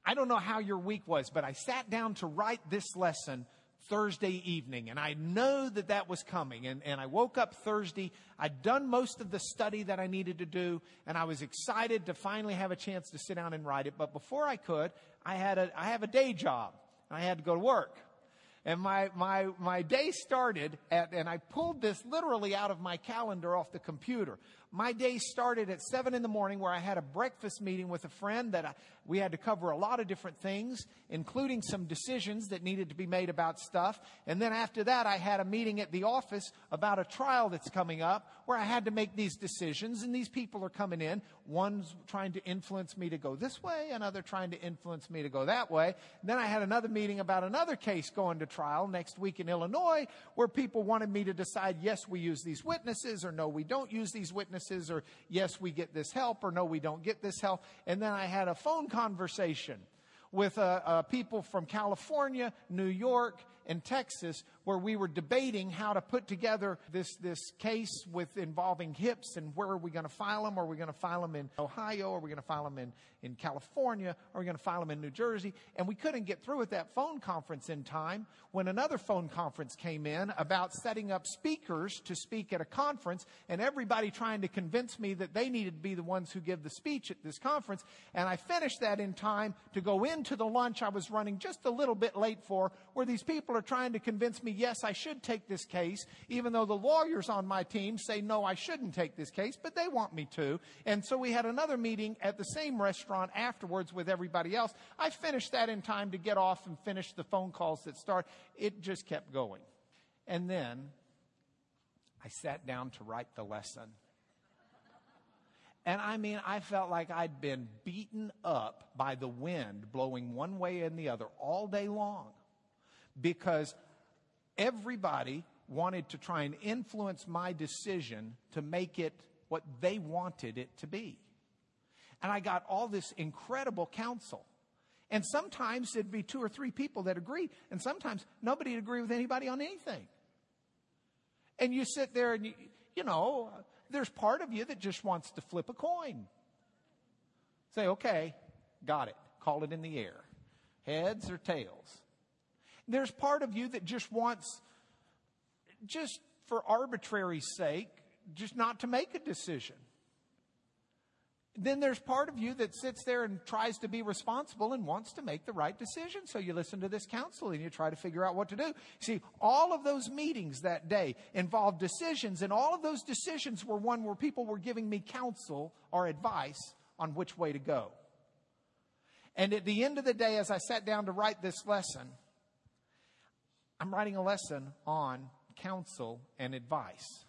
I don't know how your week was, but I sat down to write this lesson Thursday evening, and I know that that was coming. And I woke up Thursday. I'd done most of the study that I needed to do, and I was excited to finally have a chance to sit down and write it. But before I could, I have a day job, and I had to go to work. And my day started and I pulled this literally out of my calendar off the computer. My day started at 7 in the morning, where I had a breakfast meeting with a friend that we had to cover a lot of different things, including some decisions that needed to be made about stuff. And then after that, I had a meeting at the office about a trial that's coming up where I had to make these decisions. And these people are coming in. One's trying to influence me to go this way, another trying to influence me to go that way. And then I had another meeting about another case going to trial next week in Illinois, where people wanted me to decide, yes, we use these witnesses, or no, we don't use these witnesses, or yes, we get this help, or no, we don't get this help. And then I had a phone conversation with people from California, New York, and Texas, where we were debating how to put together this case involving hips, and where are we going to file them? Are we going to file them in Ohio? Are we going to file them in California? Are we going to file them in New Jersey? And we couldn't get through with that phone conference in time when another phone conference came in about setting up speakers to speak at a conference, and everybody trying to convince me that they needed to be the ones who give the speech at this conference. And I finished that in time to go into the lunch I was running just a little bit late for, where these people are trying to convince me, yes, I should take this case, even though the lawyers on my team say, no, I shouldn't take this case, but they want me to. And so we had another meeting at the same restaurant afterwards with everybody else. I finished that in time to get off and finish the phone calls that start. It just kept going. And then I sat down to write the lesson. And I felt like I'd been beaten up by the wind blowing one way and the other all day long, because everybody wanted to try and influence my decision to make it what they wanted it to be. And I got all this incredible counsel. And sometimes it'd be 2 or 3 people that agreed, and sometimes nobody would agree with anybody on anything. And you sit there and, you know, there's part of you that just wants to flip a coin. Say, okay, got it. Call it in the air. Heads or tails. There's part of you that just wants, just for arbitrary sake, just not to make a decision. Then there's part of you that sits there and tries to be responsible and wants to make the right decision. So you listen to this counsel and you try to figure out what to do. See, all of those meetings that day involved decisions, and all of those decisions were one where people were giving me counsel or advice on which way to go. And at the end of the day, as I sat down to write this lesson, I'm writing a lesson on counsel and advice.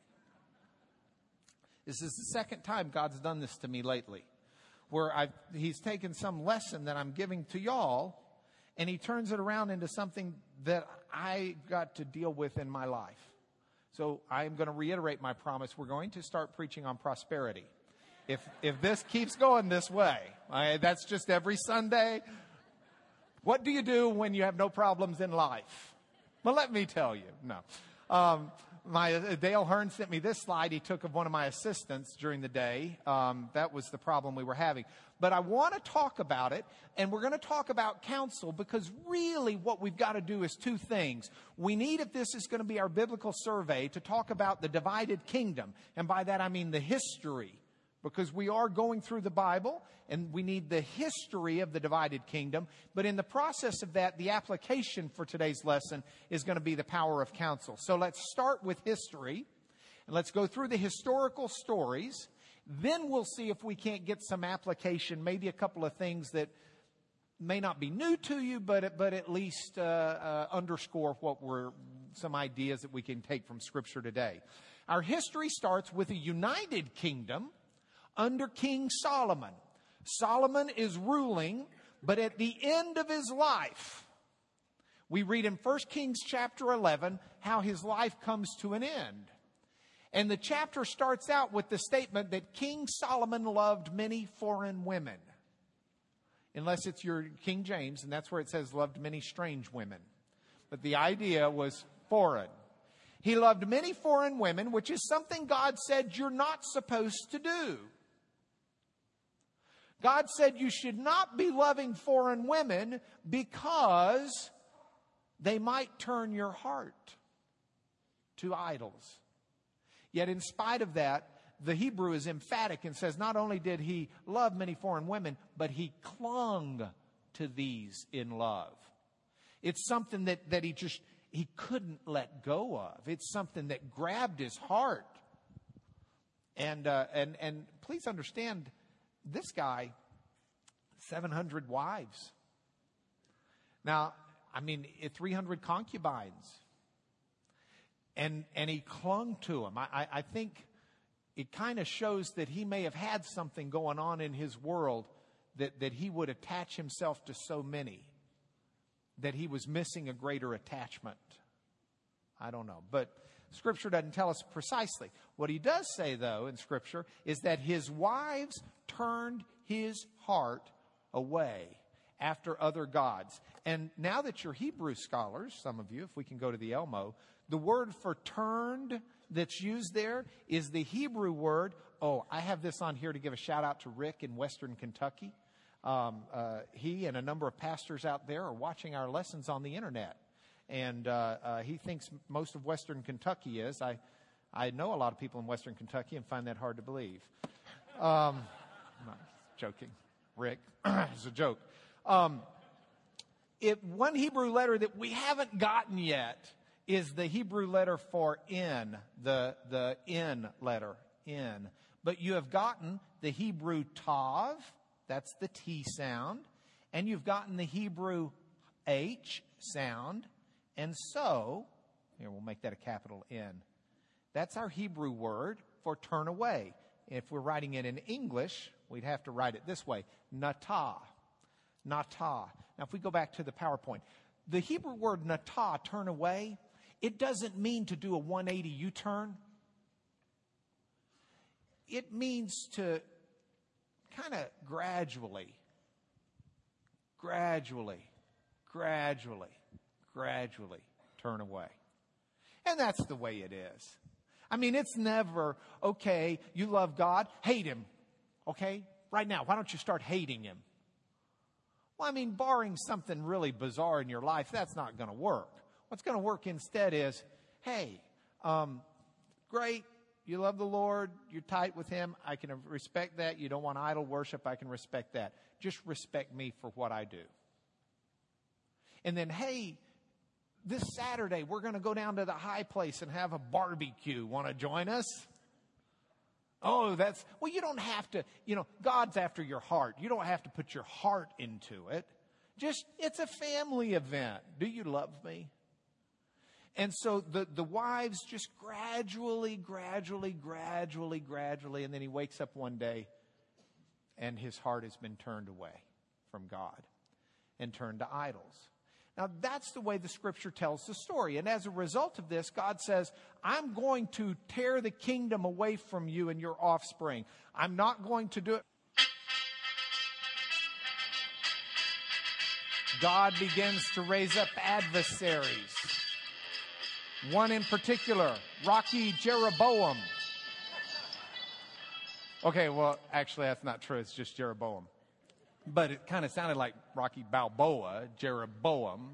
This is the second time God's done this to me lately, where He's taken some lesson that I'm giving to y'all, and He turns it around into something that I got to deal with in my life. So I'm going to reiterate my promise. We're going to start preaching on prosperity. If this keeps going this way, that's just every Sunday. What do you do when you have no problems in life? Well, let me tell you. No. Dale Hearn sent me this slide he took of one of my assistants during the day. That was the problem we were having. But I want to talk about it, and we're going to talk about counsel, because really what we've got to do is 2 things. We need, if this is going to be our biblical survey, to talk about the divided kingdom. And by that I mean the history, because we are going through the Bible, and we need the history of the divided kingdom. But in the process of that, the application for today's lesson is going to be the power of counsel. So let's start with history, and let's go through the historical stories. Then we'll see if we can't get some application, maybe a couple of things that may not be new to you, but at least underscore some ideas that we can take from Scripture today. Our history starts with a united kingdom under King Solomon. Solomon is ruling, but at the end of his life, we read in 1 Kings chapter 11 how his life comes to an end. And the chapter starts out with the statement that King Solomon loved many foreign women. Unless it's your King James, and that's where it says loved many strange women. But the idea was foreign. He loved many foreign women, which is something God said you're not supposed to do. God said you should not be loving foreign women because they might turn your heart to idols. Yet in spite of that, the Hebrew is emphatic and says not only did he love many foreign women, but he clung to these in love. It's something that he couldn't let go of. It's something that grabbed his heart. And please understand, this guy, 700 wives. Now, 300 concubines. And he clung to them. I think it kind of shows that he may have had something going on in his world that he would attach himself to so many that he was missing a greater attachment. I don't know. But Scripture doesn't tell us precisely. What he does say, though, in Scripture, is that his wives turned his heart away after other gods. And now that you're Hebrew scholars, some of you, if we can go to the Elmo, the word for turned that's used there is the Hebrew word. Oh, I have this on here to give a shout out to Rick in Western Kentucky. He and a number of pastors out there are watching our lessons on the internet. And he thinks most of Western Kentucky is. I know a lot of people in Western Kentucky and find that hard to believe. I'm not joking, Rick. It's a joke. One Hebrew letter that we haven't gotten yet is the Hebrew letter for in, the in letter, in. But you have gotten the Hebrew tav, that's the T sound, and you've gotten the Hebrew H sound, and so, here we'll make that a capital N. That's our Hebrew word for turn away. If we're writing it in English, we'd have to write it this way, natah, natah. Now if we go back to the PowerPoint, the Hebrew word natah, turn away, it doesn't mean to do a 180 U-turn. It means to kind of gradually turn away. And that's the way it is. It's never, okay, you love God, hate Him. Okay? Right now, why don't you start hating Him? Well, barring something really bizarre in your life, that's not going to work. What's going to work instead is, hey, great, you love the Lord, you're tight with Him, I can respect that. You don't want idol worship, I can respect that. Just respect me for what I do. And then, hey, this Saturday, we're going to go down to the high place and have a barbecue. Want to join us? Oh, you don't have to, God's after your heart. You don't have to put your heart into it. It's a family event. Do you love me? And so the wives just gradually, and then he wakes up one day and his heart has been turned away from God and turned to idols. Now, that's the way the Scripture tells the story. And as a result of this, God says, I'm going to tear the kingdom away from you and your offspring. I'm not going to do it. God begins to raise up adversaries. One in particular, Rocky Jeroboam. Okay, well, actually, that's not true. It's just Jeroboam. But it kind of sounded like Rocky Balboa, Jeroboam.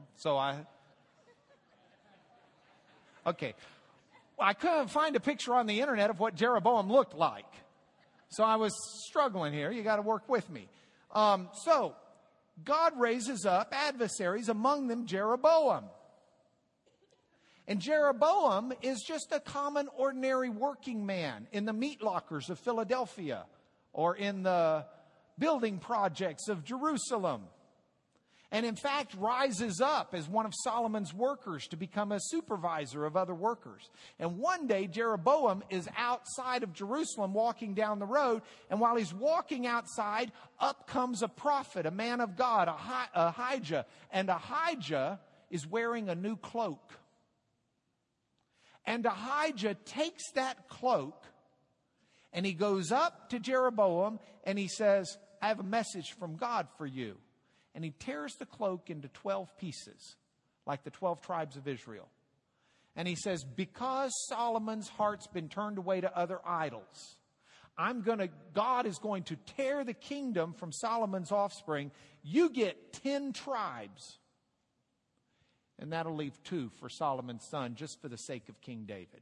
Okay. Well, I couldn't find a picture on the internet of what Jeroboam looked like. So I was struggling here. You got to work with me. So God raises up adversaries, among them Jeroboam. And Jeroboam is just a common, ordinary working man in the meat lockers of Philadelphia or in the building projects of Jerusalem. And in fact, rises up as one of Solomon's workers to become a supervisor of other workers. And one day, Jeroboam is outside of Jerusalem walking down the road. And while he's walking outside, up comes a prophet, a man of God, Ahijah. And Ahijah is wearing a new cloak. And Ahijah takes that cloak and he goes up to Jeroboam and he says, I have a message from God for you. And he tears the cloak into 12 pieces, like the 12 tribes of Israel. And he says, because Solomon's heart's been turned away to other idols, God is going to tear the kingdom from Solomon's offspring. You get 10 tribes. And that'll leave 2 for Solomon's son, just for the sake of King David.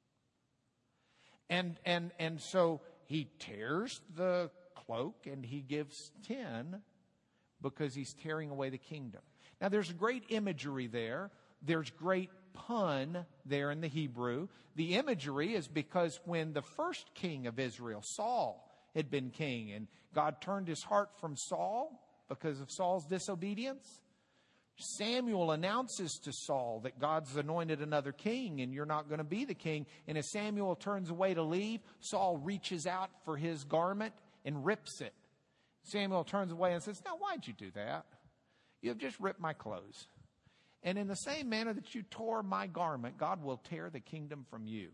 And so he tears the cloak and he gives 10 because he's tearing away the kingdom. Now there's great imagery there. There's great pun there in the Hebrew. The imagery is because when the first king of Israel, Saul, had been king, and God turned his heart from Saul because of Saul's disobedience, Samuel announces to Saul that God's anointed another king and you're not going to be the king. And as Samuel turns away to leave, Saul reaches out for his garment and rips it. Samuel turns away and says, "Now, why'd you do that? You have just ripped my clothes. And in the same manner that you tore my garment, God will tear the kingdom from you."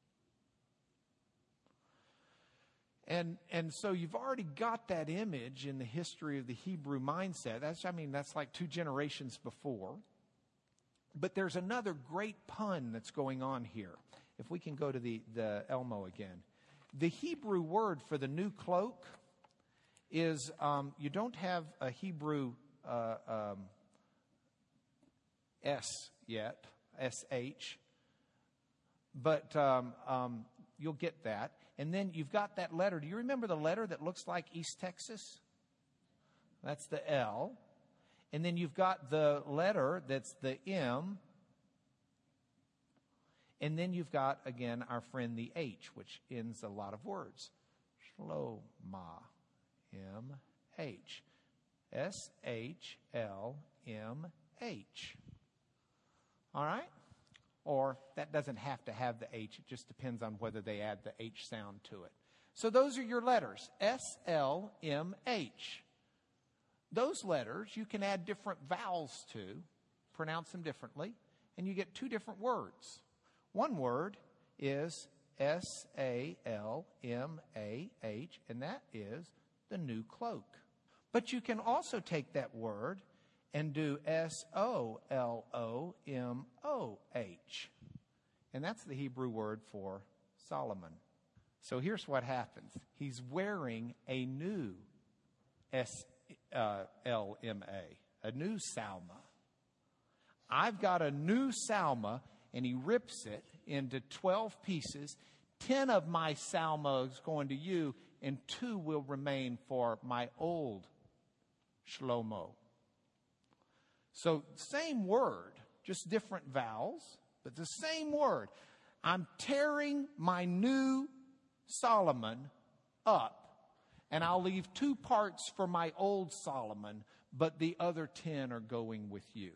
And so you've already got that image in the history of the Hebrew mindset. That's like 2 generations before. But there's another great pun that's going on here. If we can go to the Elmo again. The Hebrew word for the new cloak is, you don't have a Hebrew S yet, S-H. But you'll get that. And then you've got that letter. Do you remember the letter that looks like East Texas? That's the L. And then you've got the letter that's the M. And then you've got, again, our friend the H, which ends a lot of words. Shloma, M-H. S-H-L-M-H. All right? Or that doesn't have to have the H. It just depends on whether they add the H sound to it. So those are your letters, S-L-M-H. Those letters you can add different vowels to, pronounce them differently, and you get 2 different words. One word is S-A-L-M-A-H, and that is the new cloak. But you can also take that word and do S-O-L-O-M-O-H. And that's the Hebrew word for Solomon. So here's what happens. He's wearing a new S-L-M-A, a new salma. I've got a new salma, and he rips it into 12 pieces. 10 of my salma is going to you, and 2 will remain for my old Shlomo. So same word, just different vowels, but the same word. I'm tearing my new Solomon up, and I'll leave 2 parts for my old Solomon, but the other 10 are going with you.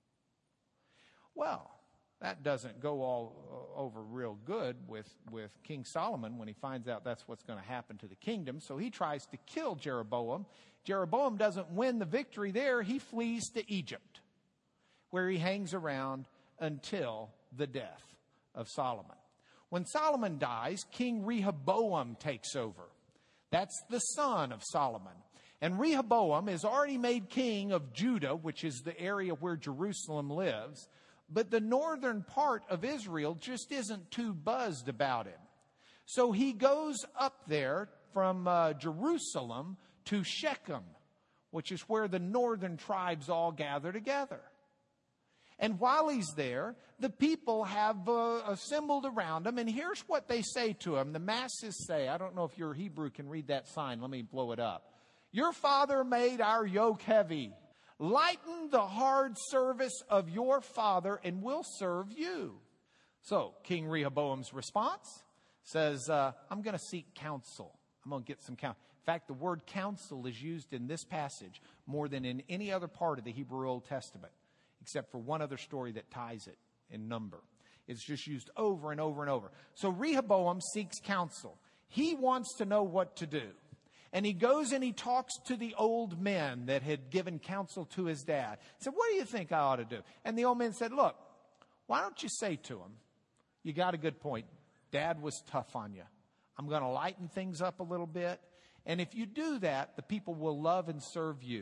Well, that doesn't go all over real good with King Solomon when he finds out that's what's going to happen to the kingdom. So he tries to kill Jeroboam. Jeroboam doesn't win the victory there. He flees to Egypt, where he hangs around until the death of Solomon. When Solomon dies, King Rehoboam takes over. That's the son of Solomon. And Rehoboam is already made king of Judah, which is the area where Jerusalem lives. But the northern part of Israel just isn't too buzzed about him. So he goes up there from Jerusalem to Shechem, which is where the northern tribes all gather together. And while he's there, the people have assembled around him. And here's what they say to him. The masses say, I don't know if your Hebrew can read that sign. Let me blow it up. Your father made our yoke heavy. Lighten the hard service of your father, and we'll serve you. So King Rehoboam's response says, I'm going to seek counsel. I'm going to get some counsel. In fact, the word counsel is used in this passage more than in any other part of the Hebrew Old Testament, except for one other story that ties it in number. It's just used over and over and over. So Rehoboam seeks counsel. He wants to know what to do. And he goes and he talks to the old men that had given counsel to his dad. He said, what do you think I ought to do? And the old men said, look, why don't you say to him, you got a good point. Dad was tough on you. I'm going to lighten things up a little bit. And if you do that, the people will love and serve you.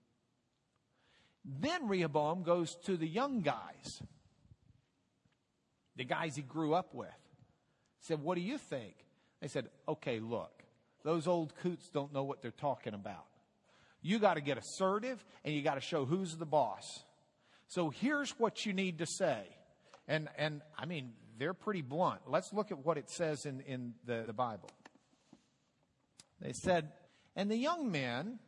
Then Rehoboam goes to the young guys, the guys he grew up with. He said, what do you think? They said, okay, look. those old coots don't know what they're talking about. You got to get assertive, and you got to show who's the boss. So here's what you need to say. And I mean, they're pretty blunt. Let's look at what it says in the Bible. They said, and the young men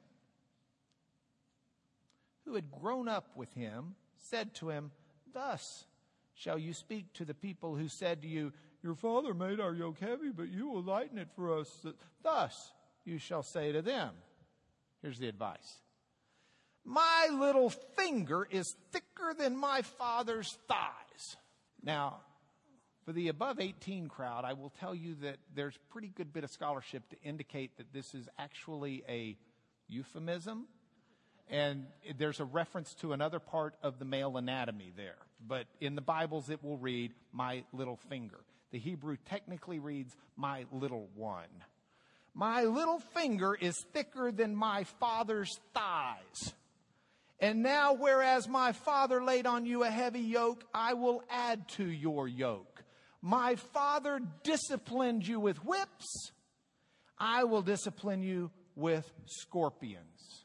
who had grown up with him said to him, thus shall you speak to the people who said to you, your father made our yoke heavy, but you will lighten it for us. Thus you shall say to them. Here's the advice. My little finger is thicker than my father's thighs. Now, for the above 18 crowd, I will tell you that there's a pretty good bit of scholarship to indicate that this is actually a euphemism. And there's a reference to another part of the male anatomy there. But in the Bibles, it will read, my little finger. The Hebrew technically reads, my little one. My little finger is thicker than my father's thighs. And now, whereas my father laid on you a heavy yoke, I will add to your yoke. My father disciplined you with whips. I will discipline you with scorpions.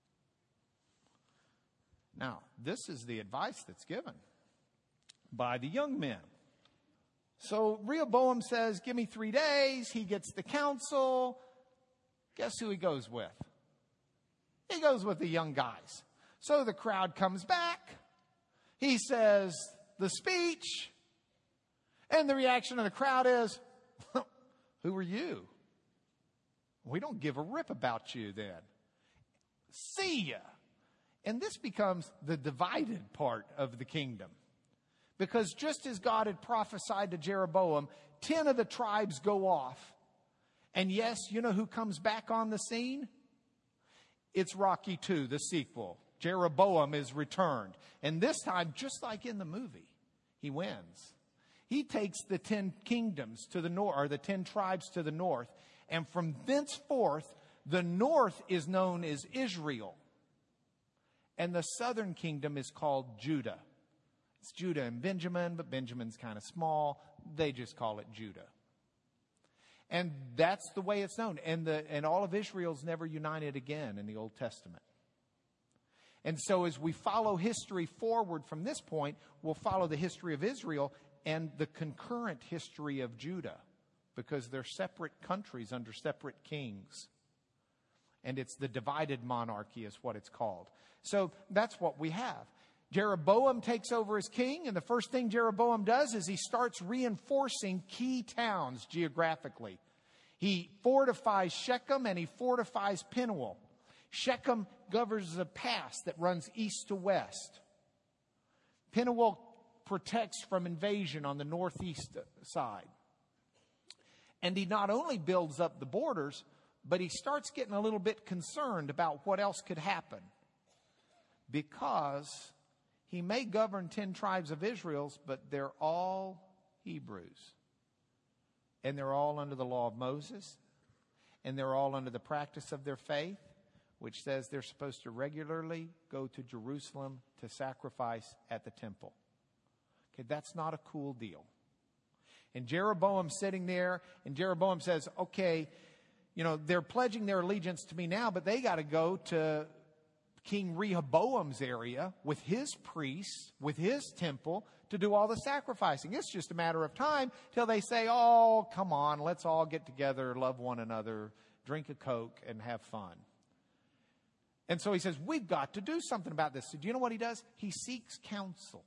Now, this is the advice that's given by the young men. So Rehoboam says, give me 3 days. He gets the council. Guess who he goes with? He goes with the young guys. So the crowd comes back. He says the speech. And the reaction of the crowd is, who are you? We don't give a rip about you then. See ya. And this becomes the divided part of the kingdom. Because just as God had prophesied to Jeroboam, 10 of the tribes go off. And yes, you know who comes back on the scene? It's Rocky II, the sequel. Jeroboam is returned. And this time, just like in the movie, he wins. He takes the 10 kingdoms to the north, or the 10 tribes to the north. And from thenceforth, the north is known as Israel. And the southern kingdom is called Judah. It's Judah and Benjamin, but Benjamin's kind of small. They just call it Judah. And that's the way it's known. And all of Israel's never united again in the Old Testament. And so as we follow history forward from this point, we'll follow the history of Israel and the concurrent history of Judah, because they're separate countries under separate kings. And it's the divided monarchy is what it's called. So that's what we have. Jeroboam takes over as king, and the first thing Jeroboam does is he starts reinforcing key towns geographically. He fortifies Shechem and he fortifies Penuel. Shechem governs a pass that runs east to west. Penuel protects from invasion on the northeast side. And he not only builds up the borders, but he starts getting a little bit concerned about what else could happen. Because he may govern 10 tribes of Israel, but they're all Hebrews. And they're all under the law of Moses. And they're all under the practice of their faith, which says they're supposed to regularly go to Jerusalem to sacrifice at the temple. Okay, that's not a cool deal. And Jeroboam's sitting there, and Jeroboam says, okay, you know, they're pledging their allegiance to me now, but they got to go to King Rehoboam's area with his priests, with his temple, to do all the sacrificing. It's just a matter of time till they say, oh, come on, let's all get together, love one another, drink a Coke, and have fun. And so he says, we've got to do something about this. So do you know what he does? He seeks counsel.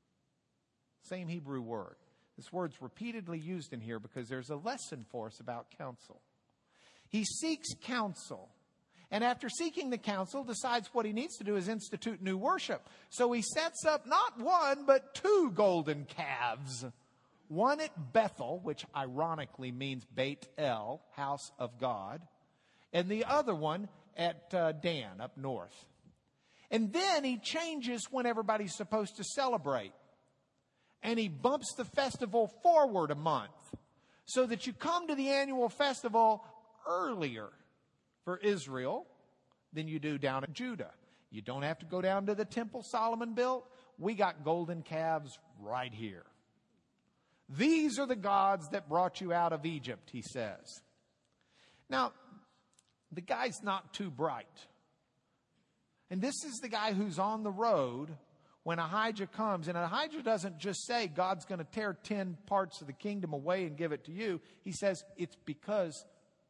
Same Hebrew word. This word's repeatedly used in here because there's a lesson for us about counsel. He seeks counsel. And after seeking the counsel, decides what he needs to do is institute new worship. So he sets up not one, but 2 golden calves. One at Bethel, which ironically means Beit El, house of God. And the other one at Dan, up north. And then he changes when everybody's supposed to celebrate. And he bumps the festival forward a month, so that you come to the annual festival earlier for Israel than you do down in Judah. You don't have to go down to the temple Solomon built. We got golden calves right here. These are the gods that brought you out of Egypt, he says. Now, The guy's not too bright. And this is the guy who's on the road when Ahijah comes. And Ahijah doesn't just say God's going to tear 10 parts of the kingdom away and give it to you. He says it's because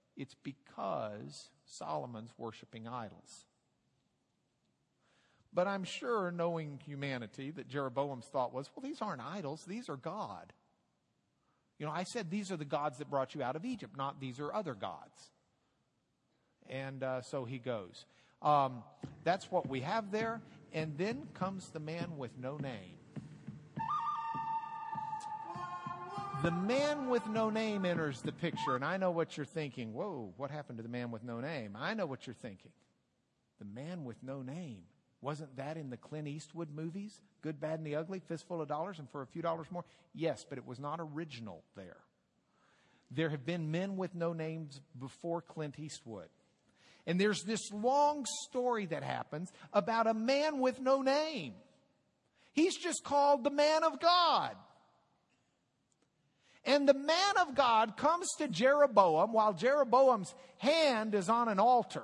Solomon's worshiping idols. But I'm sure, knowing humanity, that Jeroboam's thought was, well, these aren't idols, these are God. I said these are the gods that brought you out of Egypt, not these are other gods. And so he goes. That's what we have there. And then comes the man with no name. The man with no name enters the picture. And I know what you're thinking. Whoa, what happened to the man with no name? I know what you're thinking. The man with no name. Wasn't that in the Clint Eastwood movies? Good, Bad, and the Ugly, Fistful of Dollars, and for a few dollars more? Yes, but it was not original there. There have been men with no names before Clint Eastwood. And there's this long story that happens about a man with no name. He's just called the man of God. And the man of God comes to Jeroboam while Jeroboam's hand is on an altar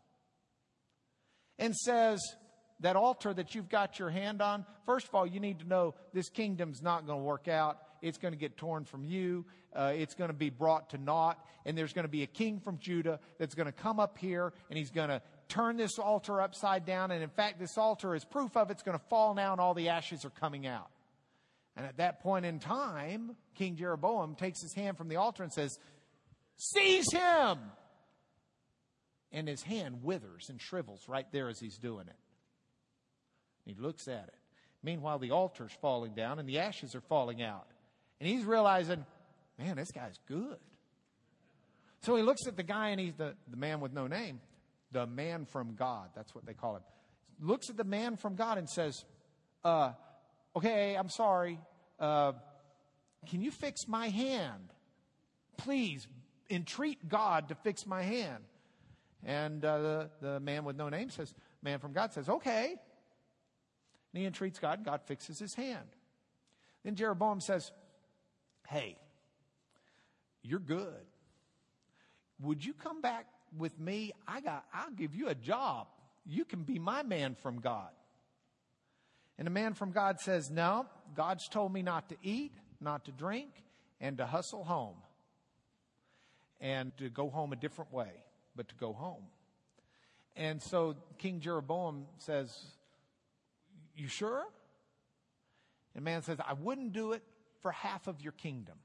and says, that altar that you've got your hand on, first of all, you need to know this kingdom's not going to work out. It's going to get torn from you. It's going to be brought to naught. And there's going to be a king from Judah that's going to come up here, and he's going to turn this altar upside down. And in fact, this altar is proof of it's going to fall now, and all the ashes are coming out. And at that point in time, King Jeroboam takes his hand from the altar and says, "Seize him!" And his hand withers and shrivels right there as he's doing it. He looks at it. Meanwhile, the altar's falling down and the ashes are falling out. And he's realizing, man, this guy's good. So he looks at the guy, and he's the man with no name, the man from God. That's what they call him. Looks at the man from God and says, okay, I'm sorry. Can you fix my hand? Please entreat God to fix my hand. And the man with no name says, man from God says, okay. And he entreats God, and God fixes his hand. Then Jeroboam says, hey, you're good. Would you come back with me? I'll give you a job. You can be my man from God. And the man from God says, no, God's told me not to eat, not to drink, and to hustle home. And to go home a different way, but to go home. And so King Jeroboam says, you sure? And the man says, I wouldn't do it for half of your kingdom.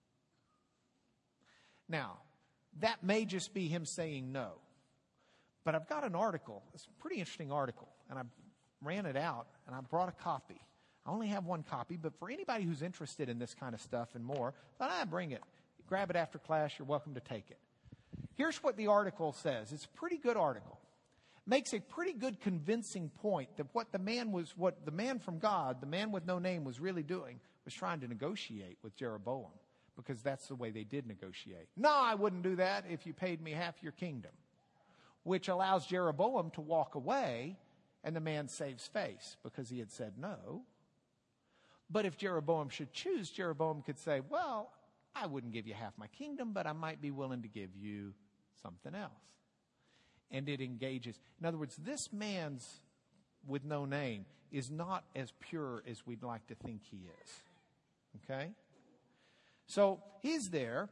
Now, that may just be him saying no. But I've got an article. It's a pretty interesting article. And I ran it out, and I brought a copy. I only have one copy, but for anybody who's interested in this kind of stuff and more, I thought I'd bring it. Grab it after class. You're welcome to take it. Here's what the article says. It's a pretty good article. Makes a pretty good convincing point that what the man from God, the man with no name, was really doing was trying to negotiate with Jeroboam, because that's the way they did negotiate. No, I wouldn't do that if you paid me half your kingdom, which allows Jeroboam to walk away, and the man saves face because he had said no. But if Jeroboam should choose, Jeroboam could say, well, I wouldn't give you half my kingdom, but I might be willing to give you something else. And it engages. In other words, this man's with no name is not as pure as we'd like to think he is. Okay? So he's there.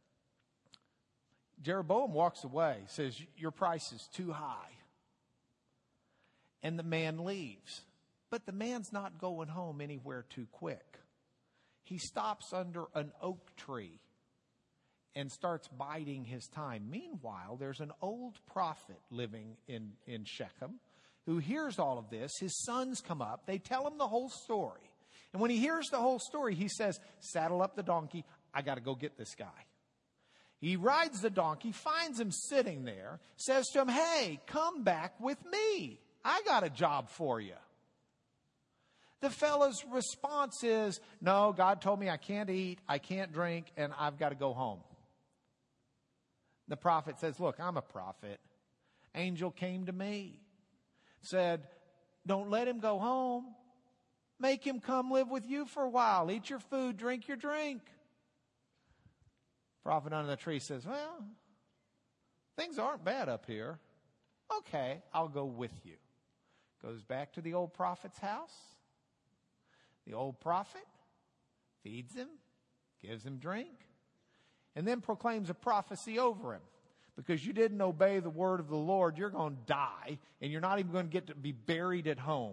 Jeroboam walks away, says, your price is too high. And the man leaves. But the man's not going home anywhere too quick. He stops under an oak tree and starts biding his time. Meanwhile, there's an old prophet living in Shechem who hears all of this. His sons come up. They tell him the whole story. And when he hears the whole story, he says, saddle up the donkey. I got to go get this guy. He rides the donkey, finds him sitting there, says to him, hey, come back with me. I got a job for you. The fellow's response is, no, God told me I can't eat, I can't drink, and I've got to go home. The prophet says, look, I'm a prophet. Angel came to me, said, don't let him go home. Make him come live with you for a while. Eat your food, drink your drink. Prophet under the tree says, well, things aren't bad up here. Okay, I'll go with you. Goes back to the old prophet's house. The old prophet feeds him, gives him drink, and then proclaims a prophecy over him. Because you didn't obey the word of the Lord, you're going to die, and you're not even going to get to be buried at home.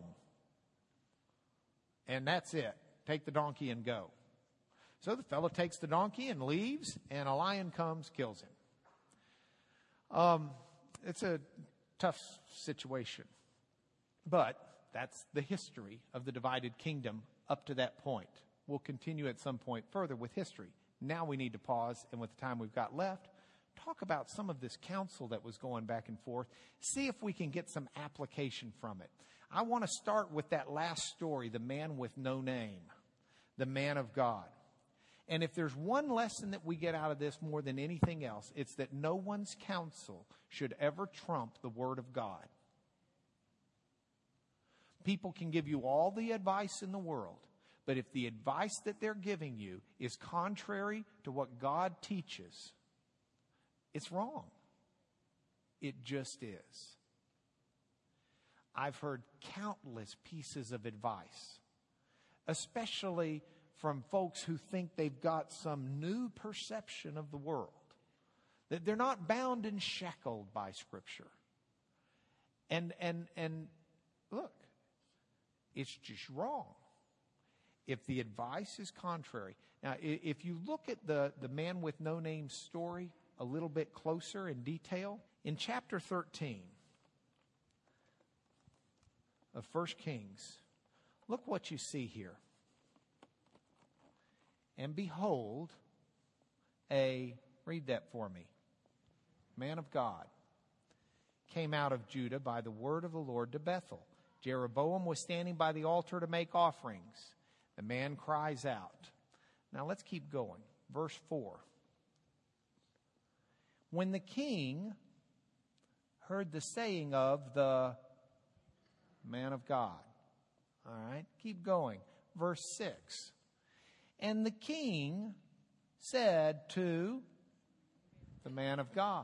And that's it. Take the donkey and go. So the fellow takes the donkey and leaves, and a lion comes, kills him. It's a tough situation. But that's the history of the divided kingdom up to that point. We'll continue at some point further with history. Now we need to pause, and with the time we've got left, talk about some of this counsel that was going back and forth. See if we can get some application from it. I want to start with that last story, the man with no name, the man of God. And if there's one lesson that we get out of this more than anything else, it's that no one's counsel should ever trump the Word of God. People can give you all the advice in the world, but if the advice that they're giving you is contrary to what God teaches, it's wrong. It just is. I've heard countless pieces of advice, especially from folks who think they've got some new perception of the world, that they're not bound and shackled by Scripture. And look, it's just wrong if the advice is contrary. Now, if you look at the man with no name story a little bit closer in detail, in chapter 13 of 1 Kings, look what you see here. And behold, read that for me, man of God came out of Judah by the word of the Lord to Bethel. Jeroboam was standing by the altar to make offerings. The man cries out. Now let's keep going. Verse 4. When the king heard the saying of the man of God. All right, keep going. Verse 6. And the king said to the man of God.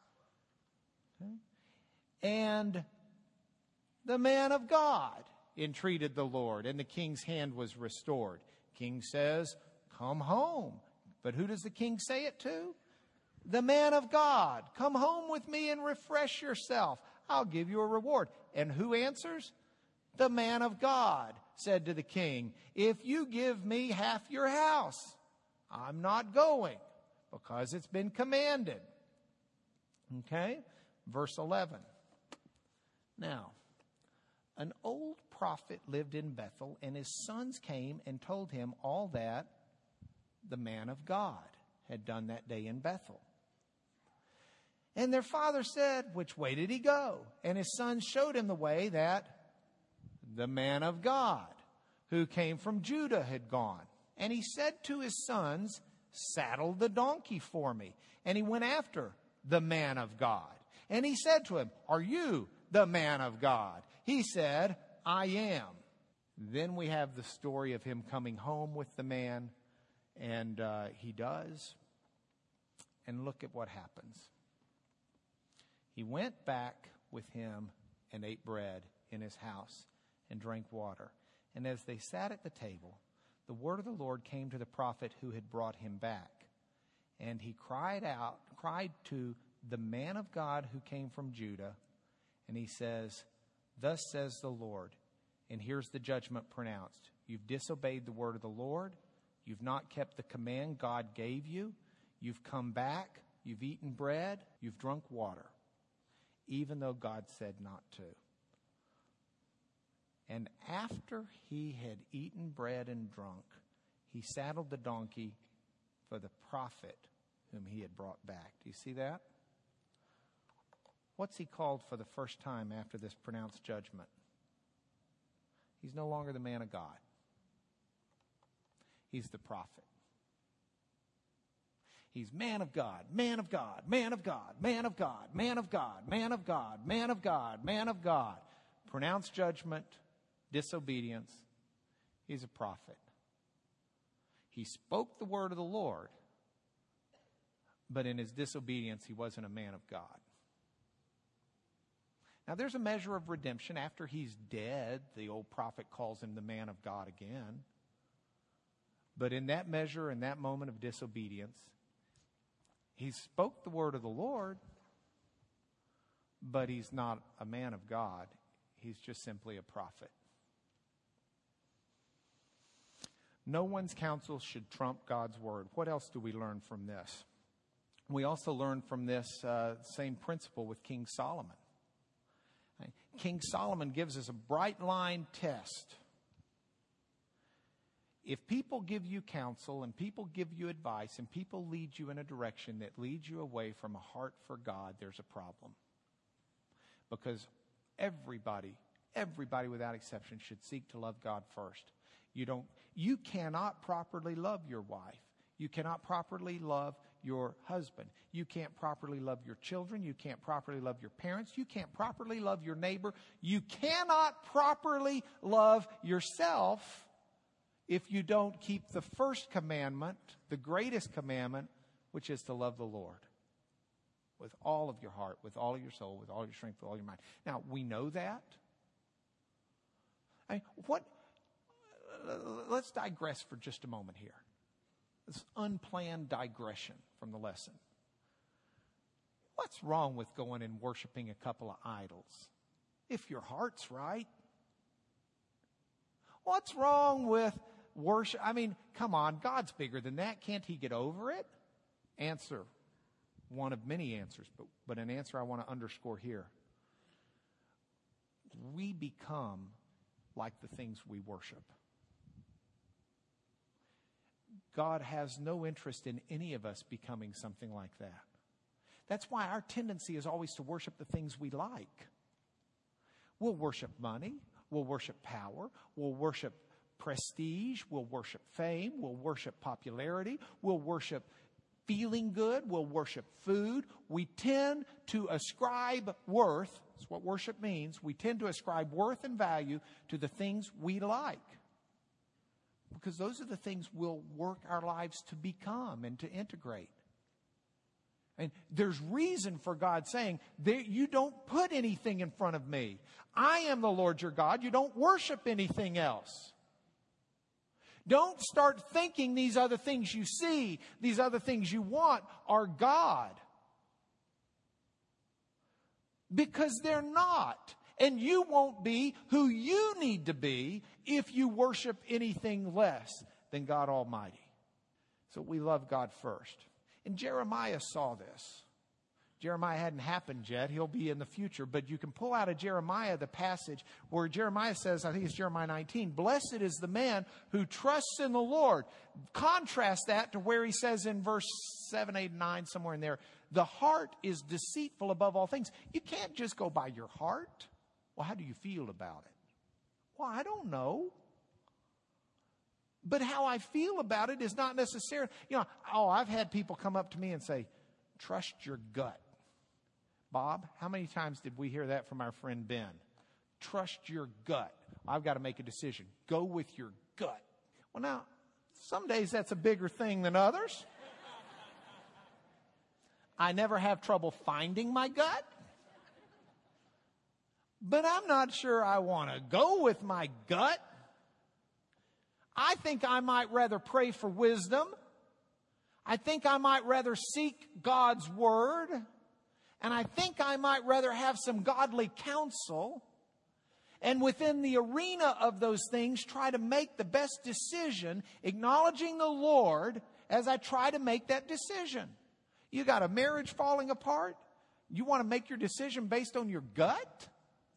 Okay? And the man of God entreated the Lord, and the king's hand was restored. King says, come home. But who does the king say it to? The man of God. Come home with me and refresh yourself. I'll give you a reward. And who answers? The man of God said to the king, if you give me half your house, I'm not going, because it's been commanded. Okay? Verse 11. Now, an old prophet lived in Bethel, and his sons came and told him all that the man of God had done that day in Bethel. And their father said, which way did he go? And his sons showed him the way that the man of God, who came from Judah, had gone. And he said to his sons, saddle the donkey for me. And he went after the man of God. And he said to him, are you the man of God? He said, I am. Then we have the story of him coming home with the man, and he does. And look at what happens. He went back with him and ate bread in his house and drank water. And as they sat at the table, the word of the Lord came to the prophet who had brought him back. And he cried to the man of God who came from Judah. And he says, thus says the Lord, and here's the judgment pronounced. You've disobeyed the word of the Lord. You've not kept the command God gave you. You've come back. You've eaten bread. You've drunk water, even though God said not to. And after he had eaten bread and drunk, he saddled the donkey for the prophet whom he had brought back. Do you see that? What's he called for the first time after this pronounced judgment? He's no longer the man of God. He's the prophet. He's man of God, man of God, man of God, man of God, man of God, man of God, man of God, man of God. Pronounced judgment, disobedience. He's a prophet. He spoke the word of the Lord, but in his disobedience, he wasn't a man of God. Now, there's a measure of redemption. After he's dead, the old prophet calls him the man of God again. But in that measure, in that moment of disobedience, he spoke the word of the Lord, but he's not a man of God. He's just simply a prophet. No one's counsel should trump God's word. What else do we learn from this? We also learn from this same principle with King Solomon. King Solomon gives us a bright line test. If people give you counsel and people give you advice and people lead you in a direction that leads you away from a heart for God, there's a problem. Because everybody without exception should seek to love God first. You cannot properly love your wife. You cannot properly love your husband. You can't properly love your children. You can't properly love your parents. You can't properly love your neighbor. You cannot properly love yourself if you don't keep the first commandment, the greatest commandment, which is to love the Lord with all of your heart, with all of your soul, with all your strength, with all your mind. Now, we know that. Let's digress for just a moment here. This unplanned digression from the lesson. What's wrong with going and worshiping a couple of idols? If your heart's right. What's wrong with worship? I mean, come on, God's bigger than that. Can't he get over it? Answer. One of many answers, but an answer I want to underscore here. We become like the things we worship. God has no interest in any of us becoming something like that. That's why our tendency is always to worship the things we like. We'll worship money. We'll worship power. We'll worship prestige. We'll worship fame. We'll worship popularity. We'll worship feeling good. We'll worship food. We tend to ascribe worth. That's what worship means. We tend to ascribe worth and value to the things we like. Because those are the things we'll work our lives to become and to integrate. And there's reason for God saying, you don't put anything in front of me. I am the Lord your God. You don't worship anything else. Don't start thinking these other things you see, these other things you want are God. Because they're not. And you won't be who you need to be if you worship anything less than God Almighty. So we love God first. And Jeremiah saw this. Jeremiah hadn't happened yet. He'll be in the future. But you can pull out of Jeremiah the passage where Jeremiah says, I think it's Jeremiah 19, blessed is the man who trusts in the Lord. Contrast that to where he says in verse 7, 8, 9, somewhere in there, the heart is deceitful above all things. You can't just go by your heart. Well, how do you feel about it? Well, I don't know. But how I feel about it is not necessarily, I've had people come up to me and say, trust your gut. Bob, how many times did we hear that from our friend Ben? Trust your gut. I've got to make a decision. Go with your gut. Well, now, some days that's a bigger thing than others. I never have trouble finding my gut. But I'm not sure I want to go with my gut. I think I might rather pray for wisdom. I think I might rather seek God's word. And I think I might rather have some godly counsel. And within the arena of those things, try to make the best decision, acknowledging the Lord as I try to make that decision. You got a marriage falling apart? You want to make your decision based on your gut?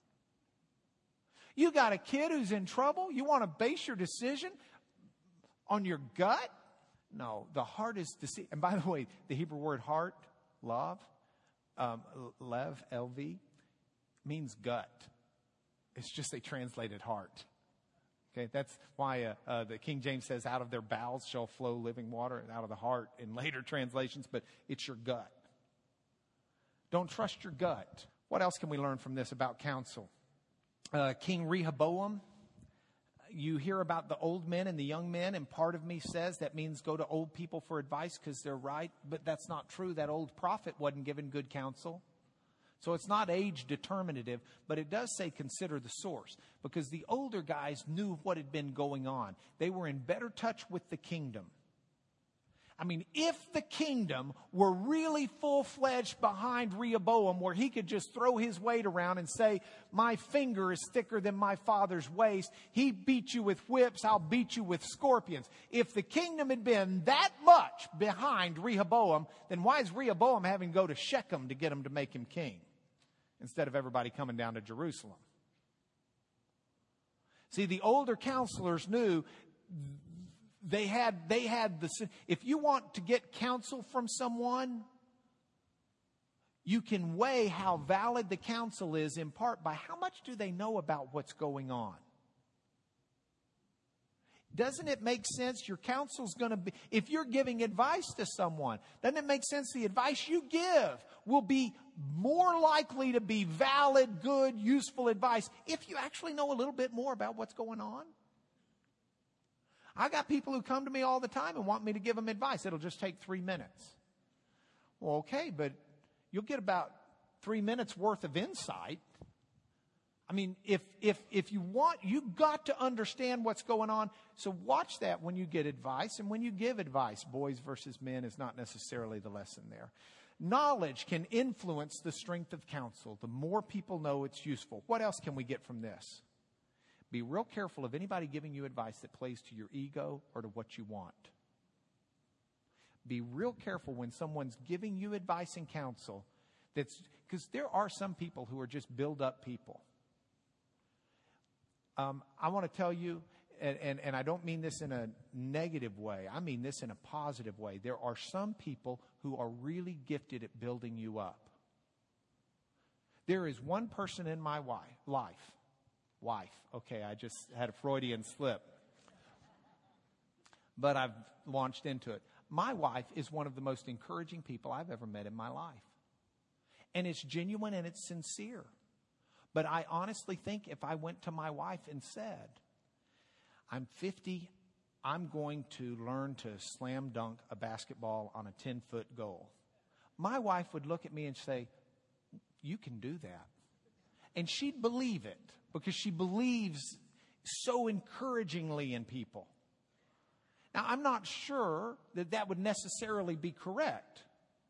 You got a kid who's in trouble? You want to base your decision on your gut? No, the heart is deceived. And by the way, the Hebrew word heart, lev, L-V, means gut. It's just they translated heart. Okay, that's why the King James says, out of their bowels shall flow living water, out of the heart in later translations, but it's your gut. Don't trust your gut. What else can we learn from this about counsel? King Rehoboam, you hear about the old men and the young men, and part of me says that means go to old people for advice because they're right, but that's not true. That old prophet wasn't given good counsel. So it's not age determinative, but it does say consider the source, because the older guys knew what had been going on. They were in better touch with the kingdom. I mean, if the kingdom were really full-fledged behind Rehoboam, where he could just throw his weight around and say, my finger is thicker than my father's waist. He beat you with whips, I'll beat you with scorpions. If the kingdom had been that much behind Rehoboam, then why is Rehoboam having to go to Shechem to get him to make him king, instead of everybody coming down to Jerusalem? See, the older counselors knew they had the, if you want to get counsel from someone, you can weigh how valid the counsel is in part by how much do they know about what's going on. Doesn't it make sense? Your counsel's going to be, if you're giving advice to someone, doesn't it make sense the advice you give will be more likely to be valid, good, useful advice if you actually know a little bit more about what's going on? I got people who come to me all the time and want me to give them advice. It'll just take 3 minutes. Well, okay, but you'll get about 3 minutes worth of insight. I mean, if you want, you've got to understand what's going on. So watch that when you get advice and when you give advice. Boys versus men is not necessarily the lesson there. Knowledge can influence the strength of counsel. The more people know, it's useful. What else can we get from this? Be real careful of anybody giving you advice that plays to your ego or to what you want. Be real careful when someone's giving you advice and counsel. That's because there are some people who are just build-up people. I want to tell you, and I don't mean this in a negative way. I mean this in a positive way. There are some people who are really gifted at building you up. There is one person in my life. Okay, I just had a Freudian slip. But I've launched into it. My wife is one of the most encouraging people I've ever met in my life. And it's genuine and it's sincere. But I honestly think if I went to my wife and said, I'm 50, I'm going to learn to slam dunk a basketball on a 10-foot goal. My wife would look at me and say, you can do that. And she'd believe it because she believes so encouragingly in people. Now, I'm not sure that that would necessarily be correct.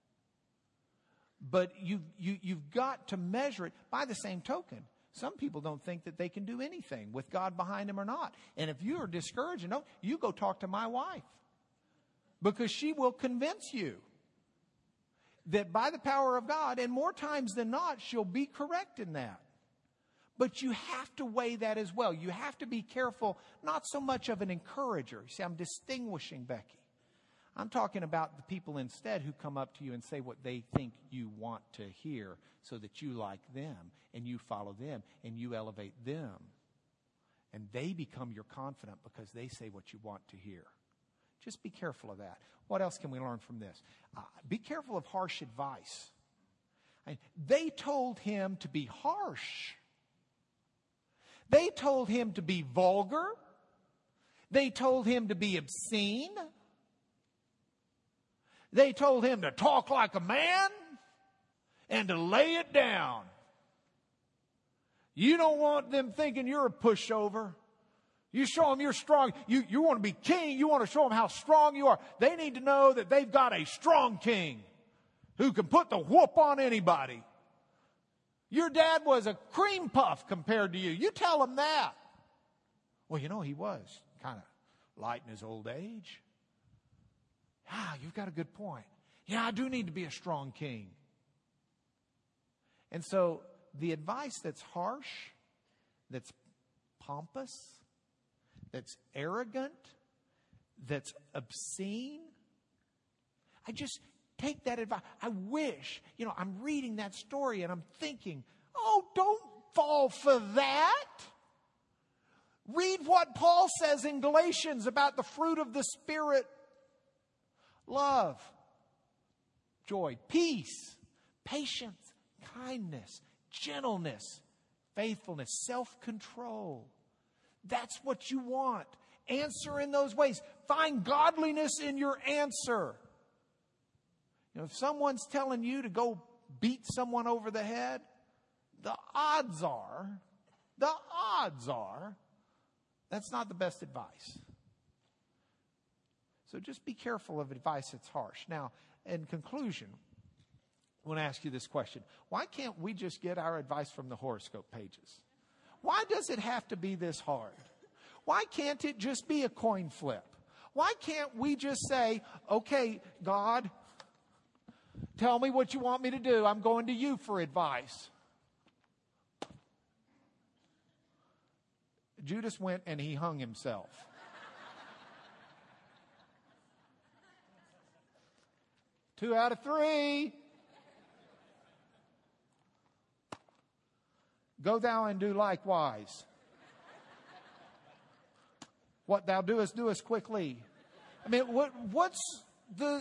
But you've got to measure it by the same token. Some people don't think that they can do anything with God behind them or not. And if you are discouraged, you go talk to my wife. Because she will convince you that by the power of God, and more times than not, she'll be correct in that. But you have to weigh that as well. You have to be careful, not so much of an encourager. You see, I'm distinguishing Becky. I'm talking about the people instead who come up to you and say what they think you want to hear so that you like them and you follow them and you elevate them. And they become your confidant because they say what you want to hear. Just be careful of that. What else can we learn from this? Be careful of harsh advice. They told him to be harsh. They told him to be vulgar. They told him to be obscene. They told him to talk like a man and to lay it down. You don't want them thinking you're a pushover. You show them you're strong. You want to be king. You want to show them how strong you are. They need to know that they've got a strong king who can put the whoop on anybody. Your dad was a cream puff compared to you. You tell them that. Well, he was kind of light in his old age. You've got a good point. Yeah, I do need to be a strong king. And so the advice that's harsh, that's pompous, that's arrogant, that's obscene, I just take that advice. I wish, I'm reading that story and I'm thinking, don't fall for that. Read what Paul says in Galatians about the fruit of the Spirit. Love, joy, peace, patience, kindness, gentleness, faithfulness, self-control. That's what you want. Answer in those ways. Find godliness in your answer. If someone's telling you to go beat someone over the head, the odds are, that's not the best advice. So just be careful of advice that's harsh. Now, in conclusion, I want to ask you this question. Why can't we just get our advice from the horoscope pages? Why does it have to be this hard? Why can't it just be a coin flip? Why can't we just say, okay, God, tell me what you want me to do. I'm going to you for advice. Judas went and he hung himself. Two out of three. Go thou and do likewise. What thou doest, doest quickly. I mean, what's the...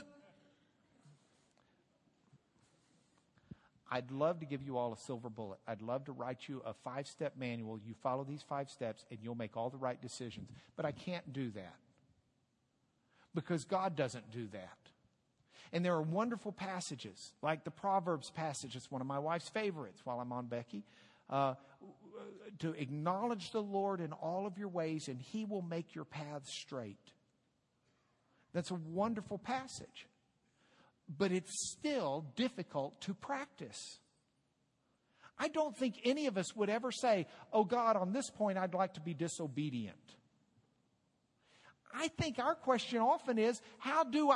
I'd love to give you all a silver bullet. I'd love to write you a 5-step manual. You follow these 5 steps and you'll make all the right decisions. But I can't do that. Because God doesn't do that. And there are wonderful passages, like the Proverbs passage. It's one of my wife's favorites while I'm on Becky. To acknowledge the Lord in all of your ways and He will make your paths straight. That's a wonderful passage. But it's still difficult to practice. I don't think any of us would ever say, oh God, on this point I'd like to be disobedient. I think our question often is, what do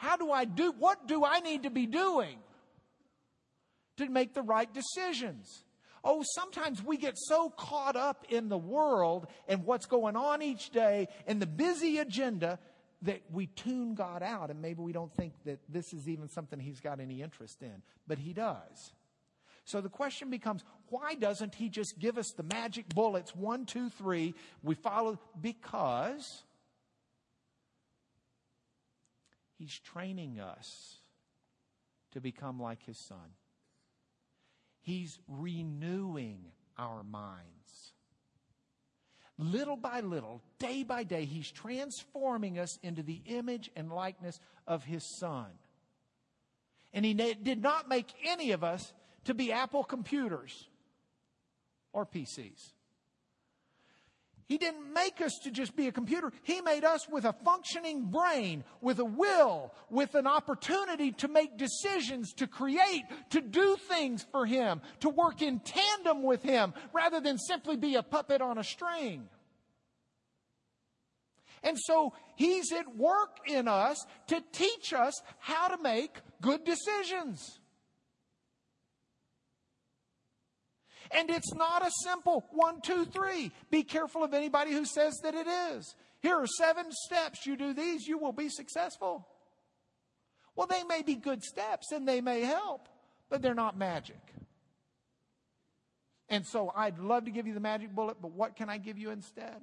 I need to be doing to make the right decisions? Oh, sometimes we get so caught up in the world and what's going on each day and the busy agenda that we tune God out, and maybe we don't think that this is even something He's got any interest in. But He does. So the question becomes, why doesn't He just give us the magic bullets, 1, 2, 3, we follow? Because He's training us to become like His Son. He's renewing our minds. Little by little, day by day, He's transforming us into the image and likeness of His Son. And He did not make any of us to be Apple computers or PCs. He didn't make us to just be a computer. He made us with a functioning brain, with a will, with an opportunity to make decisions, to create, to do things for Him, to work in tandem with Him, rather than simply be a puppet on a string. And so He's at work in us to teach us how to make good decisions. And it's not a simple 1, 2, 3. Be careful of anybody who says that it is. Here are 7 steps. You do these, you will be successful. Well, they may be good steps and they may help, but they're not magic. And so I'd love to give you the magic bullet, but what can I give you instead?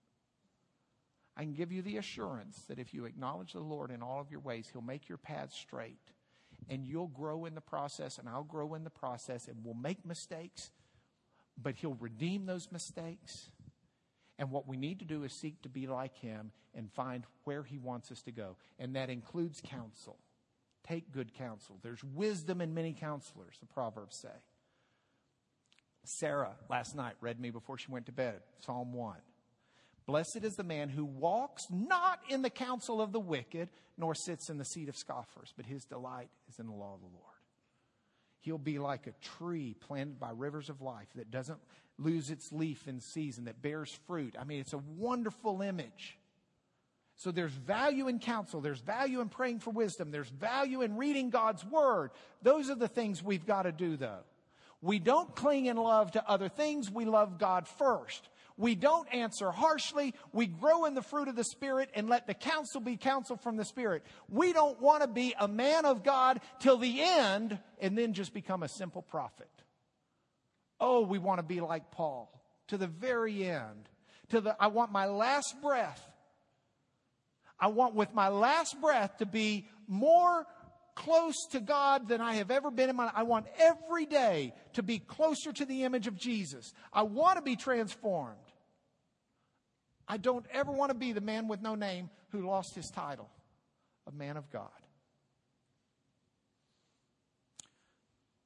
I can give you the assurance that if you acknowledge the Lord in all of your ways, He'll make your path straight. And you'll grow in the process, and I'll grow in the process, and we'll make mistakes. But He'll redeem those mistakes. And what we need to do is seek to be like Him and find where He wants us to go. And that includes counsel. Take good counsel. There's wisdom in many counselors, the Proverbs say. Sarah, last night, read me before she went to bed, Psalm 1. Blessed is the man who walks not in the counsel of the wicked, nor sits in the seat of scoffers, but his delight is in the law of the Lord. He'll be like a tree planted by rivers of life that doesn't lose its leaf in season, that bears fruit. I mean, it's a wonderful image. So there's value in counsel. There's value in praying for wisdom. There's value in reading God's Word. Those are the things we've got to do, though. We don't cling in love to other things. We love God first. We don't answer harshly. We grow in the fruit of the Spirit and let the counsel be counsel from the Spirit. We don't want to be a man of God till the end and then just become a simple prophet. Oh, we want to be like Paul to the very end. I want my last breath. I want with my last breath to be more close to God than I have ever been in my life. I want every day to be closer to the image of Jesus. I want to be transformed. I don't ever want to be the man with no name who lost his title of man of God.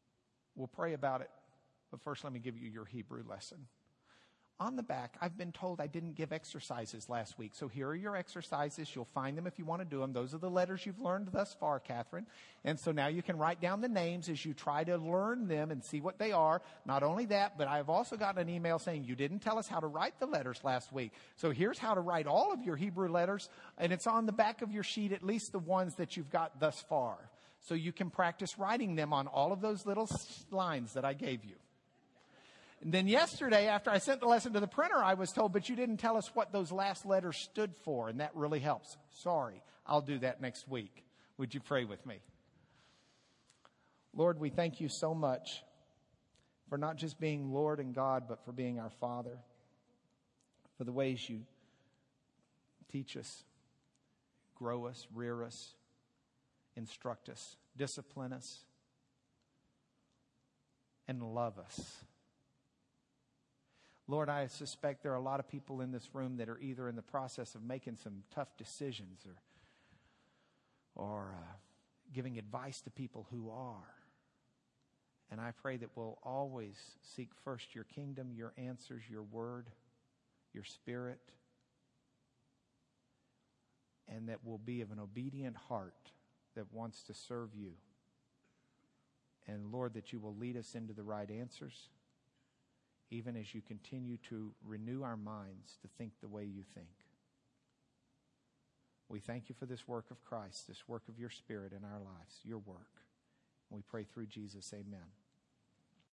We'll pray about it. But first, let me give you your Hebrew lesson. On the back, I've been told I didn't give exercises last week. So here are your exercises. You'll find them if you want to do them. Those are the letters you've learned thus far, Catherine. And so now you can write down the names as you try to learn them and see what they are. Not only that, but I've also gotten an email saying you didn't tell us how to write the letters last week. So here's how to write all of your Hebrew letters. And it's on the back of your sheet, at least the ones that you've got thus far. So you can practice writing them on all of those little lines that I gave you. And then yesterday, after I sent the lesson to the printer, I was told, but you didn't tell us what those last letters stood for, and that really helps. Sorry, I'll do that next week. Would you pray with me? Lord, we thank you so much for not just being Lord and God, but for being our Father, for the ways you teach us, grow us, rear us, instruct us, discipline us, and love us. Lord, I suspect there are a lot of people in this room that are either in the process of making some tough decisions or giving advice to people who are. And I pray that we'll always seek first your kingdom, your answers, your word, your spirit, and that we'll be of an obedient heart that wants to serve you. And Lord, that you will lead us into the right answers, even as you continue to renew our minds to think the way you think. We thank you for this work of Christ, this work of your Spirit in our lives, your work. We pray through Jesus, amen.